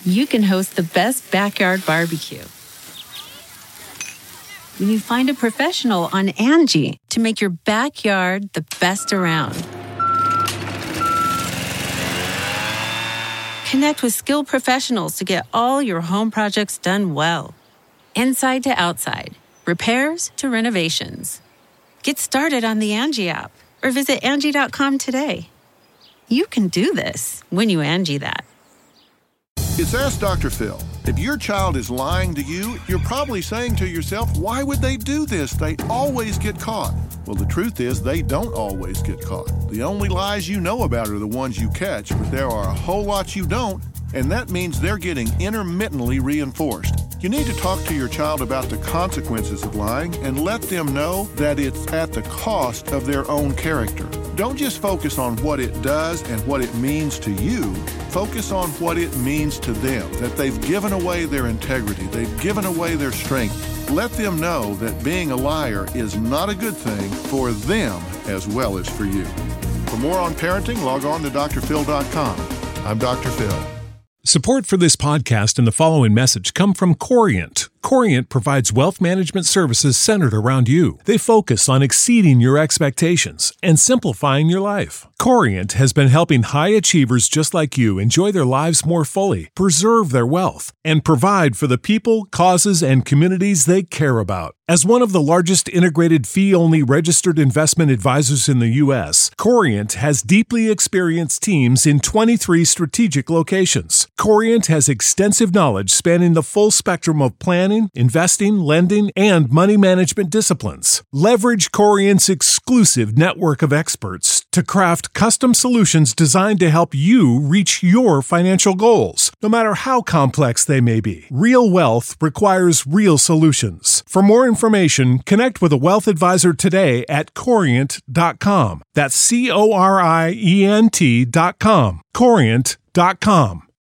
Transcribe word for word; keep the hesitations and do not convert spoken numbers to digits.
you can host the best backyard barbecue. When you find a professional on Angie to make your backyard the best around. Connect with skilled professionals to get all your home projects done well. Inside to outside, repairs to renovations. Get started on the Angie app or visit Angie dot com today. You can do this when you Angie that. It's Ask Doctor Phil. If your child is lying to you, you're probably saying to yourself, why would they do this? They always get caught. Well, the truth is they don't always get caught. The only lies you know about are the ones you catch, but there are a whole lot you don't, and that means they're getting intermittently reinforced. You need to talk to your child about the consequences of lying and let them know that it's at the cost of their own character. Don't just focus on what it does and what it means to you. Focus on what it means to them, that they've given away their integrity, they've given away their strength. Let them know that being a liar is not a good thing for them as well as for you. For more on parenting, log on to D R phil dot com. I'm Doctor Phil. Support for this podcast and the following message come from Corient. Corient provides wealth management services centered around you. They focus on exceeding your expectations and simplifying your life. Corient has been helping high achievers just like you enjoy their lives more fully, preserve their wealth, and provide for the people, causes, and communities they care about. As one of the largest integrated fee-only registered investment advisors in the U S, Corient has deeply experienced teams in twenty-three strategic locations. Corient has extensive knowledge spanning the full spectrum of planning, investing, lending, and money management disciplines. Leverage Corient's exclusive network of experts to craft custom solutions designed to help you reach your financial goals, no matter how complex they may be. Real wealth requires real solutions. For more information, connect with a wealth advisor today at corient dot com. That's C O R I E N T dot com. corient dot com.